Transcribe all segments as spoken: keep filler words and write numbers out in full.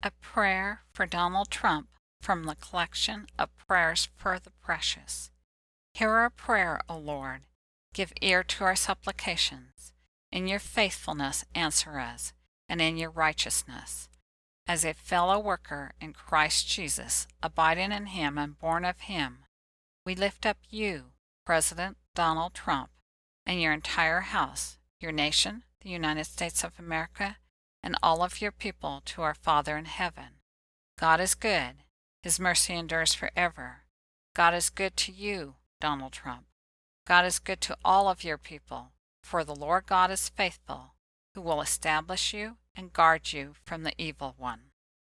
A prayer for Donald Trump from the collection of prayers for the precious. Hear our prayer, O Lord. Give ear to our supplications. In your faithfulness answer us, and in your righteousness. As a fellow worker in Christ Jesus, abiding in him and born of him, we lift up you, President Donald Trump, and your entire house, your nation, the United States of America, and all of your people to our Father in heaven. God is good. His mercy endures forever. God is good to you, Donald Trump. God is good to all of your people, for the Lord God is faithful, who will establish you and guard you from the evil one.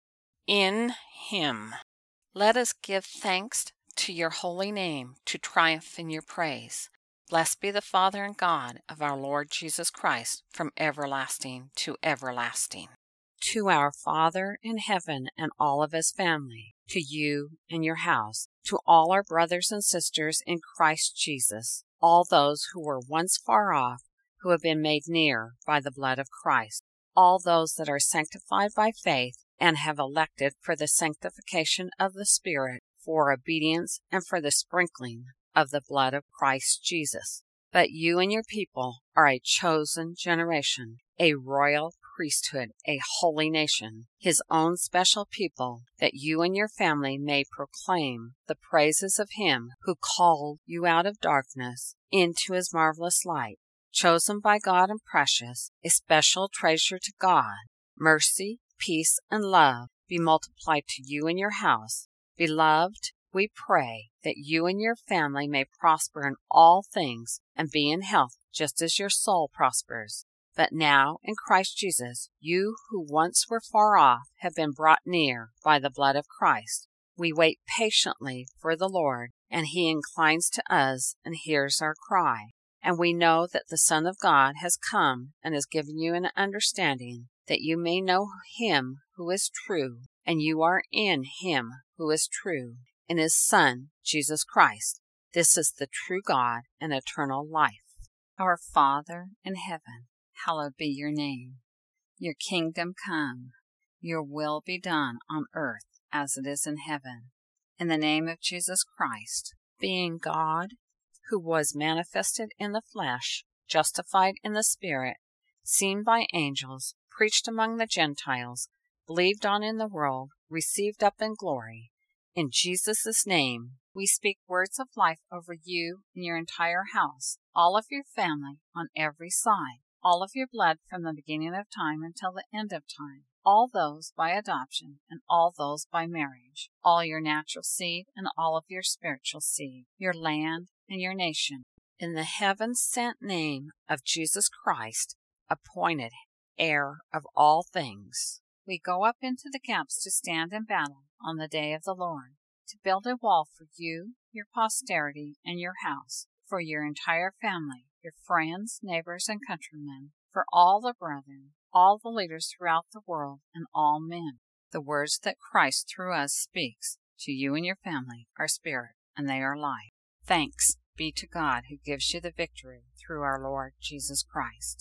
In him, let us give thanks to your holy name, to triumph in your praise. Blessed be the Father and God of our Lord Jesus Christ, from everlasting to everlasting. To our Father in heaven and all of his family, to you and your house, to all our brothers and sisters in Christ Jesus, all those who were once far off, who have been made near by the blood of Christ, all those that are sanctified by faith and have elected for the sanctification of the Spirit, for obedience and for the sprinkling of the blood of Christ Jesus. But you and your people are a chosen generation, a royal priesthood, a holy nation, his own special people, that you and your family may proclaim the praises of him who called you out of darkness into his marvelous light, chosen by God and precious, a special treasure to God. Mercy, peace, and love be multiplied to you and your house. Beloved, we pray that you and your family may prosper in all things and be in health just as your soul prospers. But now, in Christ Jesus, you who once were far off have been brought near by the blood of Christ. We wait patiently for the Lord, and he inclines to us and hears our cry. And we know that the Son of God has come and has given you an understanding, that you may know him who is true, and you are in him who is true, in his Son, Jesus Christ. This is the true God and eternal life. Our Father in heaven, hallowed be your name. Your kingdom come. Your will be done on earth as it is in heaven. In the name of Jesus Christ, being God, who was manifested in the flesh, justified in the Spirit, seen by angels, preached among the Gentiles, believed on in the world, received up in glory. In Jesus' name, we speak words of life over you and your entire house, all of your family on every side, all of your blood from the beginning of time until the end of time, all those by adoption and all those by marriage, all your natural seed and all of your spiritual seed, your land and your nation. In the heaven-sent name of Jesus Christ, appointed heir of all things, we go up into the camps to stand in battle on the day of the Lord, to build a wall for you, your posterity, and your house, for your entire family, your friends, neighbors, and countrymen, for all the brethren, all the leaders throughout the world, and all men. The words that Christ through us speaks to you and your family are spirit, and they are life. Thanks be to God who gives you the victory through our Lord Jesus Christ.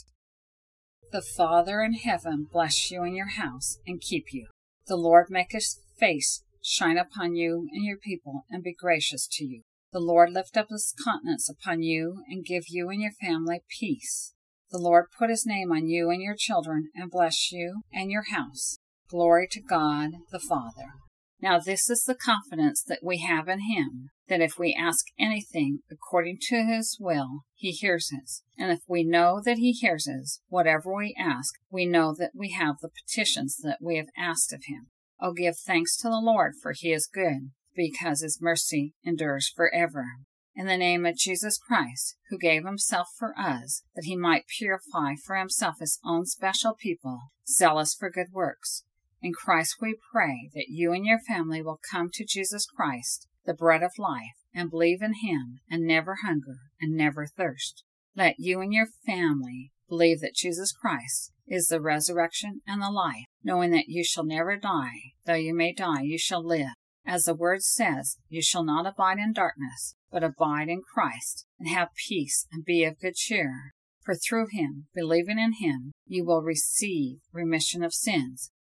The Father in heaven bless you and your house and keep you. The Lord make his face shine upon you and your people and be gracious to you. The Lord lift up his countenance upon you and give you and your family peace. The Lord put his name on you and your children and bless you and your house. Glory to God the Father. Now this is the confidence that we have in him, that if we ask anything according to his will, he hears us. And if we know that he hears us, whatever we ask, we know that we have the petitions that we have asked of him. Oh, give thanks to the Lord, for he is good, because his mercy endures forever. In the name of Jesus Christ, who gave himself for us, that he might purify for himself his own special people, zealous for good works. In Christ we pray that you and your family will come to Jesus Christ, the bread of life, and believe in him, and never hunger, and never thirst. Let you and your family believe that Jesus Christ is the resurrection and the life, knowing that you shall never die. Though you may die, you shall live. As the word says, you shall not abide in darkness, but abide in Christ, and have peace, and be of good cheer. For through him, believing in him, you will receive remission of sins,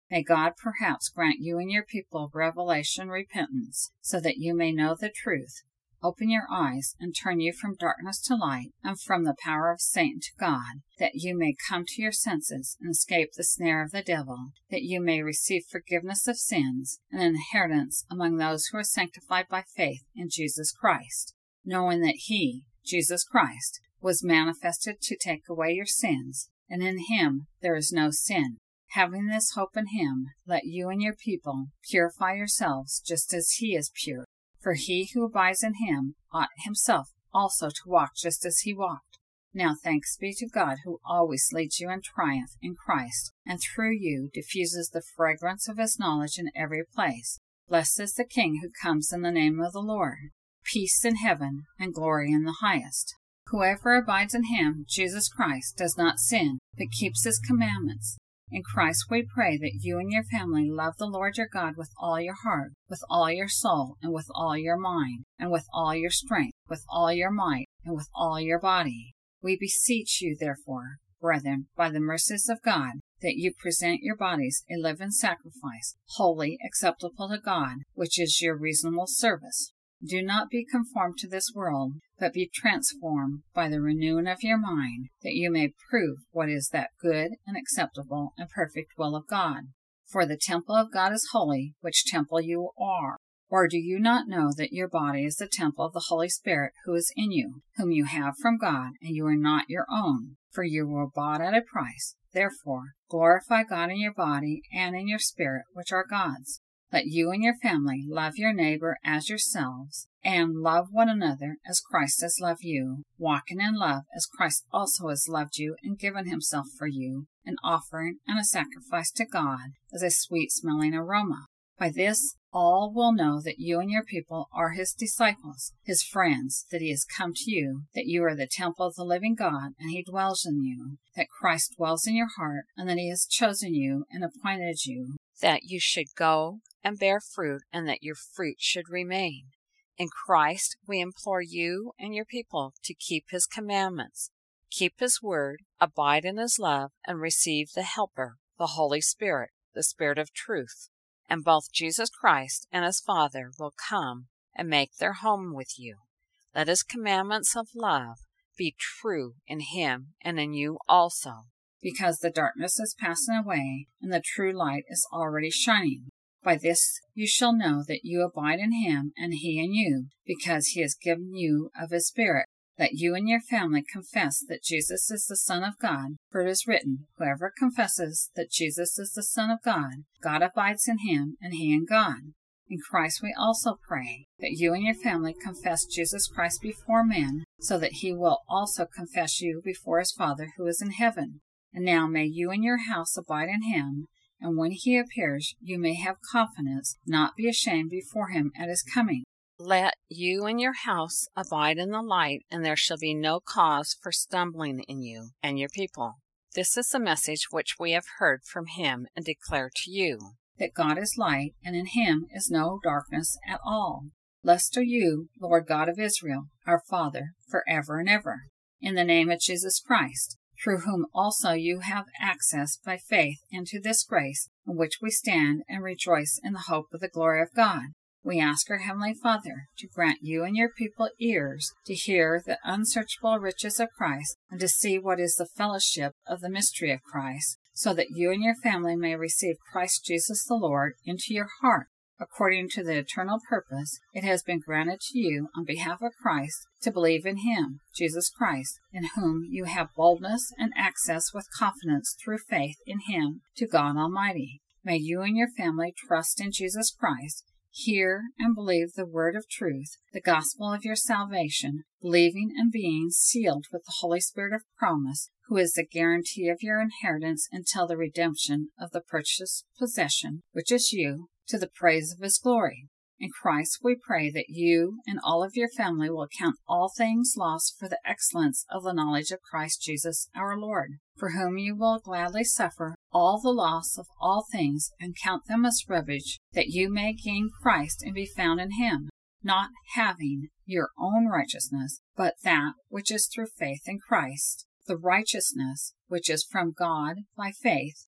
May God perhaps grant you and your people revelation repentance, so that you may know the truth, open your eyes, and turn you from darkness to light, and from the power of Satan to God, that you may come to your senses and escape the snare of the devil, that you may receive forgiveness of sins and an inheritance among those who are sanctified by faith in Jesus Christ, knowing that he, Jesus Christ, was manifested to take away your sins, and in him there is no sin. Having this hope in him, let you and your people purify yourselves just as he is pure. For he who abides in him ought himself also to walk just as he walked. Now thanks be to God, who always leads you in triumph in Christ, and through you diffuses the fragrance of his knowledge in every place. Blessed is the King who comes in the name of the Lord. Peace in heaven and glory in the highest. Whoever abides in him, Jesus Christ, does not sin, but keeps his commandments. In Christ we pray that you and your family love the Lord your God with all your heart, with all your soul, and with all your mind, and with all your strength, with all your might, and with all your body. We beseech you, therefore, brethren, by the mercies of God, that you present your bodies a living sacrifice, holy, acceptable to God, which is your reasonable service. Do not be conformed to this world, but be transformed by the renewing of your mind, that you may prove what is that good and acceptable and perfect will of God. For the temple of God is holy, which temple you are. Or do you not know that your body is the temple of the Holy Spirit who is in you, whom you have from God, and you are not your own? For you were bought at a price. Therefore, glorify God in your body and in your spirit, which are God's. Let you and your family love your neighbor as yourselves, and love one another as Christ has loved you, walking in love as Christ also has loved you and given himself for you, an offering and a sacrifice to God as a sweet-smelling aroma. By this all will know that you and your people are his disciples, his friends, that he has come to you, that you are the temple of the living God, and he dwells in you, that Christ dwells in your heart, and that he has chosen you and appointed you, that you should go and bear fruit, and that your fruit should remain. In Christ we implore you and your people to keep his commandments, keep his word, abide in his love, and receive the Helper, the Holy Spirit, the Spirit of truth. And both Jesus Christ and his Father will come and make their home with you. Let his commandments of love be true in him and in you also, because the darkness is passing away, and the true light is already shining. By this you shall know that you abide in him, and he in you, because he has given you of his Spirit. Let you and your family confess that Jesus is the Son of God, for it is written, whoever confesses that Jesus is the Son of God, God abides in him, and he in God. In Christ we also pray that you and your family confess Jesus Christ before men, so that he will also confess you before his Father who is in heaven. And now may you and your house abide in him, and when he appears you may have confidence, not be ashamed before him at his coming. Let you and your house abide in the light, and there shall be no cause for stumbling in you and your people. This is the message which we have heard from him and declare to you, that God is light, and in him is no darkness at all. Blessed are you, Lord God of Israel, our Father, forever and ever. In the name of Jesus Christ, through whom also you have access by faith into this grace in which we stand and rejoice in the hope of the glory of God. We ask our Heavenly Father to grant you and your people ears to hear the unsearchable riches of Christ, and to see what is the fellowship of the mystery of Christ, so that you and your family may receive Christ Jesus the Lord into your heart. According to the eternal purpose, it has been granted to you on behalf of Christ to believe in him, Jesus Christ, in whom you have boldness and access with confidence through faith in him to God Almighty. May you and your family trust in Jesus Christ, hear and believe the word of truth, the gospel of your salvation, believing and being sealed with the Holy Spirit of promise, who is the guarantee of your inheritance until the redemption of the purchased possession, which is you, to the praise of his glory. In Christ we pray that you and all of your family will count all things lost for the excellence of the knowledge of Christ Jesus our Lord, for whom you will gladly suffer all the loss of all things, and count them as rubbish, that you may gain Christ and be found in him, not having your own righteousness, but that which is through faith in Christ, the righteousness which is from God by faith,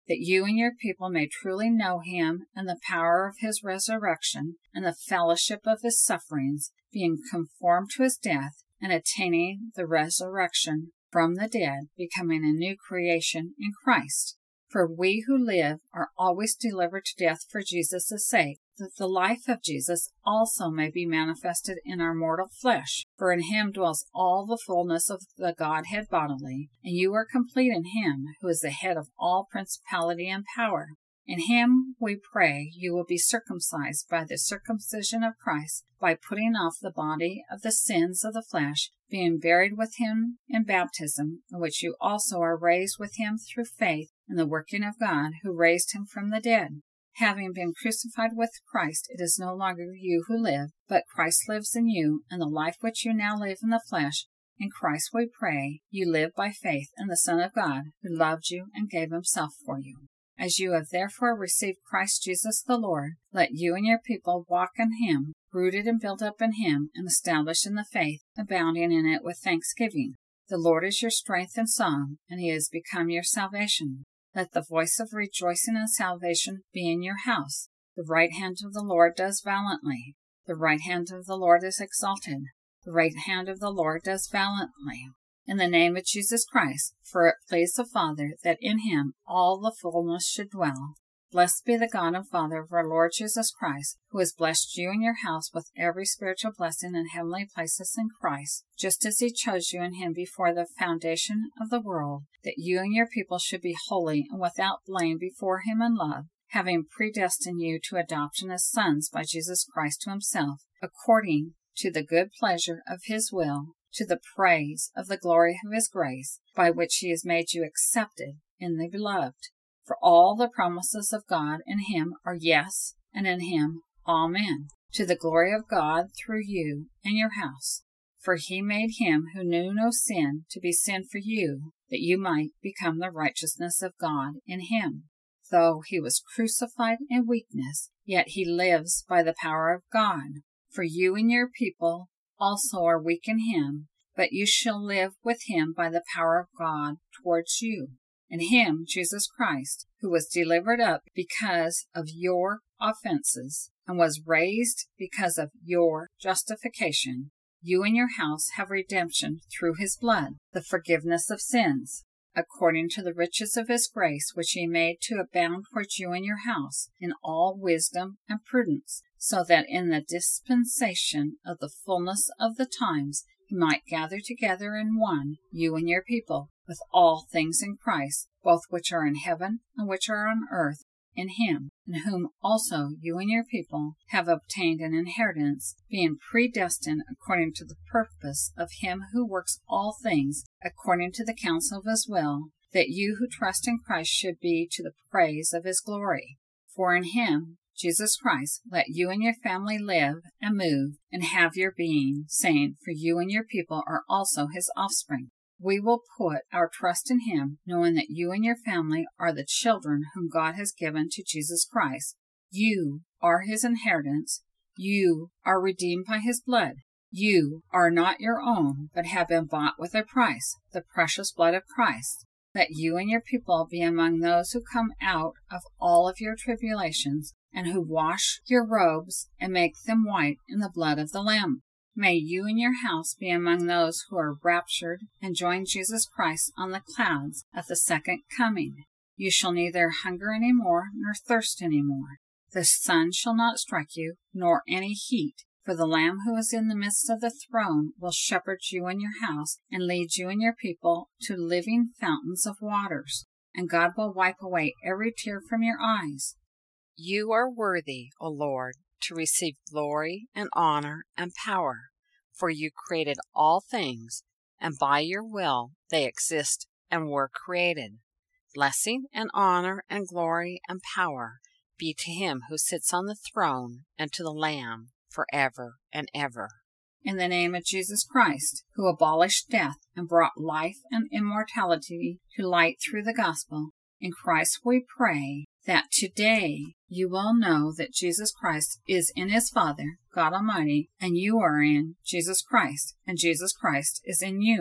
that you and your people may truly know him and the power of his resurrection and the fellowship of his sufferings, being conformed to his death, and attaining the resurrection from the dead, becoming a new creation in Christ. For we who live are always delivered to death for Jesus' sake, that the life of Jesus also may be manifested in our mortal flesh. For in him dwells all the fullness of the Godhead bodily, and you are complete in him, who is the head of all principality and power. In him, we pray, you will be circumcised by the circumcision of Christ, by putting off the body of the sins of the flesh, being buried with him in baptism, in which you also are raised with him through faith in the working of God, who raised him from the dead. Having been crucified with Christ, it is no longer you who live, but Christ lives in you, and the life which you now live in the flesh, in Christ we pray, you live by faith in the Son of God, who loved you and gave himself for you. As you have therefore received Christ Jesus the Lord, let you and your people walk in him, rooted and built up in him, and established in the faith, abounding in it with thanksgiving. The Lord is your strength and song, and he has become your salvation. Let the voice of rejoicing and salvation be in your house. The right hand of the Lord does valiantly. The right hand of the Lord is exalted. The right hand of the Lord does valiantly. In the name of Jesus Christ, for it pleased the Father that in him all the fullness should dwell. Blessed be the God and Father of our Lord Jesus Christ, who has blessed you and your house with every spiritual blessing in heavenly places in Christ, just as he chose you in him before the foundation of the world, that you and your people should be holy and without blame before him in love, having predestined you to adoption as sons by Jesus Christ to himself, according to the good pleasure of his will, to the praise of the glory of his grace, by which he has made you accepted in the Beloved. For all the promises of God in him are yes, and in him amen, to the glory of God through you and your house. For he made him who knew no sin to be sin for you, that you might become the righteousness of God in him. Though he was crucified in weakness, yet he lives by the power of God. For you and your people also are weak in him, but you shall live with him by the power of God towards you. In him, Jesus Christ, who was delivered up because of your offenses, and was raised because of your justification, you and your house have redemption through his blood, the forgiveness of sins, according to the riches of his grace, which he made to abound towards you and your house, in all wisdom and prudence, so that in the dispensation of the fullness of the times he might gather together in one, you and your people, with all things in Christ, both which are in heaven and which are on earth, in him, in whom also you and your people have obtained an inheritance, being predestined according to the purpose of him who works all things according to the counsel of his will, that you who trust in Christ should be to the praise of his glory. For in him, Jesus Christ, let you and your family live and move and have your being, saying, for you and your people are also his offspring. We will put our trust in him, knowing that you and your family are the children whom God has given to Jesus Christ. You are his inheritance. You are redeemed by his blood. You are not your own, but have been bought with a price, the precious blood of Christ. Let you and your people be among those who come out of all of your tribulations, and who wash your robes and make them white in the blood of the Lamb. May you and your house be among those who are raptured and join Jesus Christ on the clouds at the second coming. You shall neither hunger any more nor thirst any more. The sun shall not strike you, nor any heat. For the Lamb who is in the midst of the throne will shepherd you and your house, and lead you and your people to living fountains of waters. And God will wipe away every tear from your eyes. You are worthy, O Lord, to receive glory and honor and power, for you created all things, and by your will they exist and were created. Blessing and honor and glory and power be to him who sits on the throne and to the Lamb forever and ever. In the name of Jesus Christ, who abolished death and brought life and immortality to light through the gospel, in Christ we pray that today you will know that Jesus Christ is in his Father, God Almighty, and you are in Jesus Christ, and Jesus Christ is in you.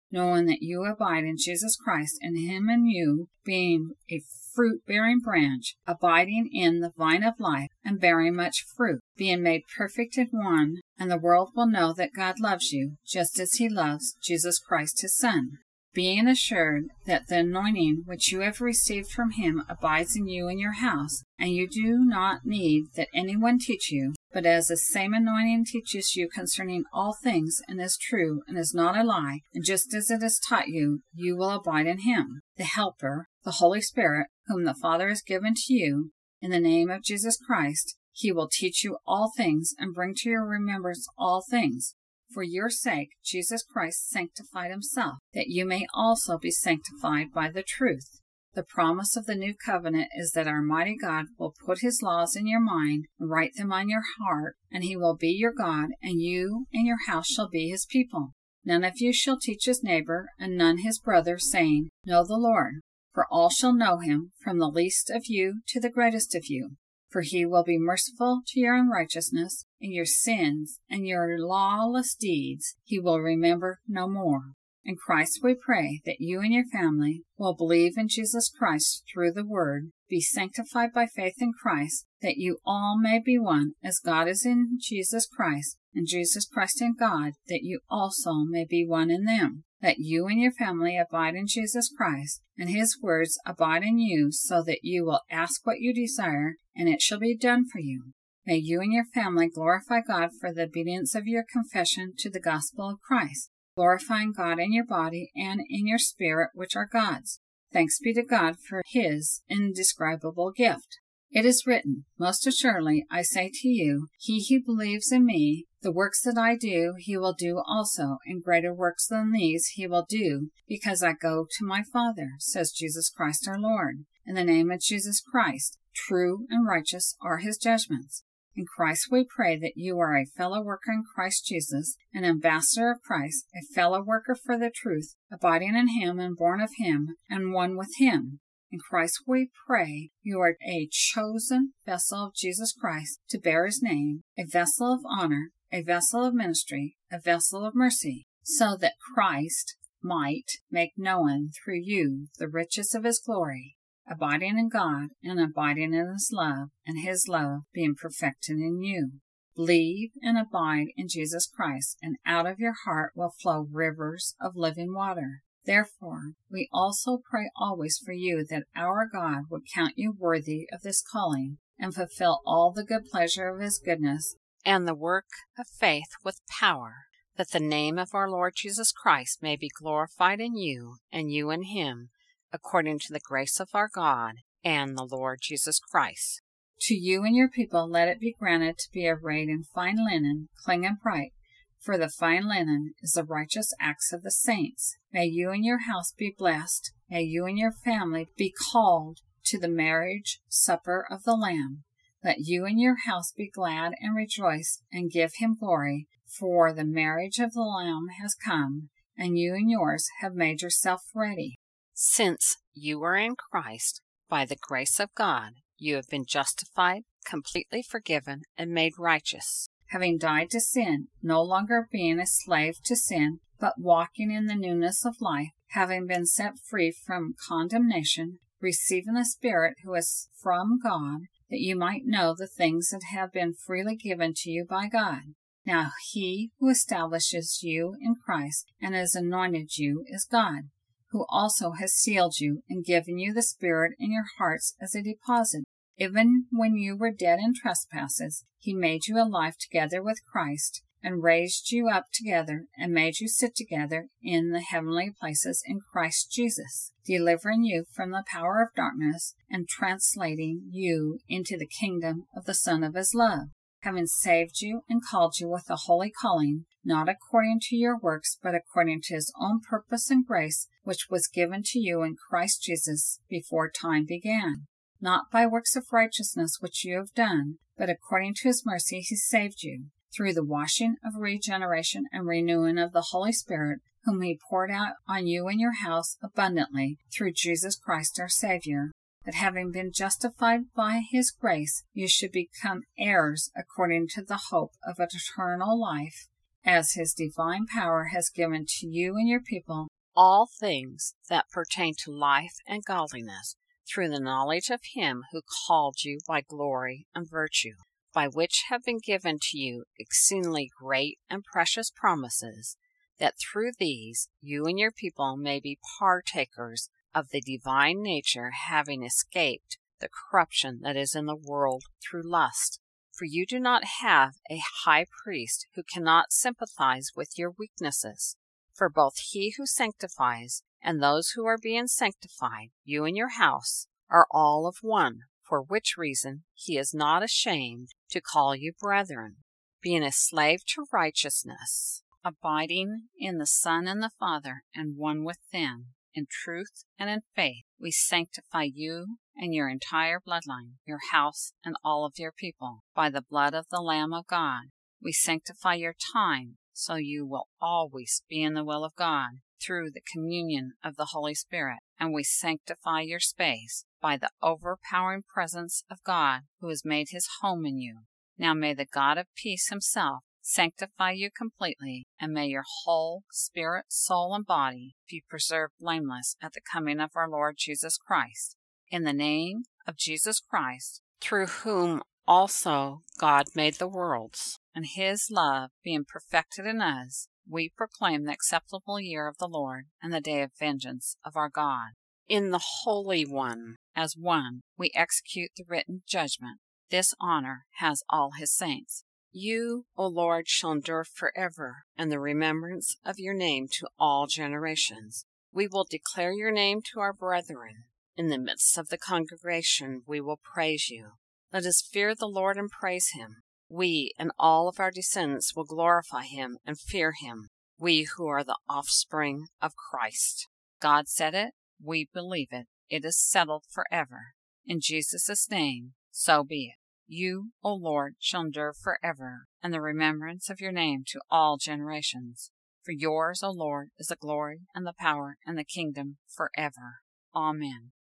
knowing that you abide in Jesus Christ, and him and you, being a fruit-bearing branch, abiding in the vine of life, and bearing much fruit, being made perfect in one, and the world will know that God loves you, just as he loves Jesus Christ his Son. Being assured that the anointing which you have received from him abides in you in your house, and you do not need that anyone teach you, but as the same anointing teaches you concerning all things, and is true, and is not a lie, and just as it is taught you, you will abide in him. The Helper, the Holy Spirit, whom the Father has given to you, in the name of Jesus Christ, he will teach you all things, and bring to your remembrance all things. For your sake, Jesus Christ sanctified himself, that you may also be sanctified by the truth. The promise of the new covenant is that our mighty God will put his laws in your mind and write them on your heart, and he will be your God, and you and your house shall be his people. None of you shall teach his neighbor, and none his brother, saying, Know the Lord. For all shall know him, from the least of you to the greatest of you. For he will be merciful to your unrighteousness, and your sins and your lawless deeds he will remember no more. In Christ we pray that you and your family will believe in Jesus Christ through the Word, be sanctified by faith in Christ, that you all may be one, as God is in Jesus Christ, and Jesus Christ in God, that you also may be one in them. That you and your family abide in Jesus Christ, and his words abide in you, so that you will ask what you desire, and it shall be done for you. May you and your family glorify God for the obedience of your confession to the gospel of Christ, glorifying God in your body and in your spirit, which are God's. Thanks be to God for his indescribable gift. It is written, Most assuredly I say to you, he who believes in me, the works that I do he will do also, and greater works than these he will do, because I go to my Father, says Jesus Christ our Lord. In the name of Jesus Christ, true and righteous are his judgments. In Christ we pray that you are a fellow worker in Christ Jesus, an ambassador of Christ, a fellow worker for the truth, abiding in him and born of him, and one with him. In Christ we pray you are a chosen vessel of Jesus Christ to bear his name, a vessel of honor, a vessel of ministry, a vessel of mercy, so that Christ might make known through you the riches of his glory, abiding in God and abiding in his love, and his love being perfected in you. Believe and abide in Jesus Christ, and out of your heart will flow rivers of living water. Therefore, we also pray always for you that our God would count you worthy of this calling, and fulfill all the good pleasure of his goodness, and the work of faith with power, that the name of our Lord Jesus Christ may be glorified in you, and you in him, according to the grace of our God and the Lord Jesus Christ. To you and your people let it be granted to be arrayed in fine linen, clean and bright, for the fine linen is the righteous acts of the saints. May you and your house be blessed. May you and your family be called to the marriage supper of the Lamb. Let you and your house be glad and rejoice, and give him glory, for the marriage of the Lamb has come, and you and yours have made yourself ready. Since you are in Christ, by the grace of God, you have been justified, completely forgiven, and made righteous, having died to sin, no longer being a slave to sin, but walking in the newness of life, having been set free from condemnation, receiving the Spirit who is from God, that you might know the things that have been freely given to you by God. Now he who establishes you in Christ and has anointed you is God, who also has sealed you and given you the Spirit in your hearts as a deposit. Even when you were dead in trespasses, he made you alive together with Christ, and raised you up together, and made you sit together in the heavenly places in Christ Jesus, delivering you from the power of darkness, and translating you into the kingdom of the Son of his love, having saved you and called you with a holy calling, not according to your works, but according to his own purpose and grace, which was given to you in Christ Jesus before time began. Not by works of righteousness which you have done, but according to his mercy he saved you, through the washing of regeneration and renewing of the Holy Spirit, whom he poured out on you and your house abundantly, through Jesus Christ our Savior, that having been justified by his grace, you should become heirs according to the hope of eternal life, as his divine power has given to you and your people all things that pertain to life and godliness, through the knowledge of him who called you by glory and virtue, by which have been given to you exceedingly great and precious promises, that through these you and your people may be partakers of the divine nature, having escaped the corruption that is in the world through lust. For you do not have a high priest who cannot sympathize with your weaknesses. For both he who sanctifies and those who are being sanctified, you and your house, are all of one, for which reason he is not ashamed to call you brethren, being a slave to righteousness, abiding in the Son and the Father, and one with them, in truth and in faith. We sanctify you and your entire bloodline, your house and all of your people, by the blood of the Lamb of God. We sanctify your time, so you will always be in the will of God, through the communion of the Holy Spirit. And we sanctify your space by the overpowering presence of God, who has made his home in you. Now may the God of peace himself sanctify you completely, and may your whole spirit, soul, and body be preserved blameless at the coming of our Lord Jesus Christ. In the name of Jesus Christ, through whom also God made the worlds, and his love being perfected in us, we proclaim the acceptable year of the Lord and the day of vengeance of our God. In the Holy One, as one, we execute the written judgment. This honor has all his saints. You, O Lord, shall endure forever, and the remembrance of your name to all generations. We will declare your name to our brethren. In the midst of the congregation we will praise you. Let us fear the Lord and praise him. We and all of our descendants will glorify him and fear him, we who are the offspring of Christ. God said it, we believe it. It is settled forever. In Jesus' name, so be it. You, O Lord, shall endure forever, and the remembrance of your name to all generations. For yours, O Lord, is the glory and the power and the kingdom forever. Amen.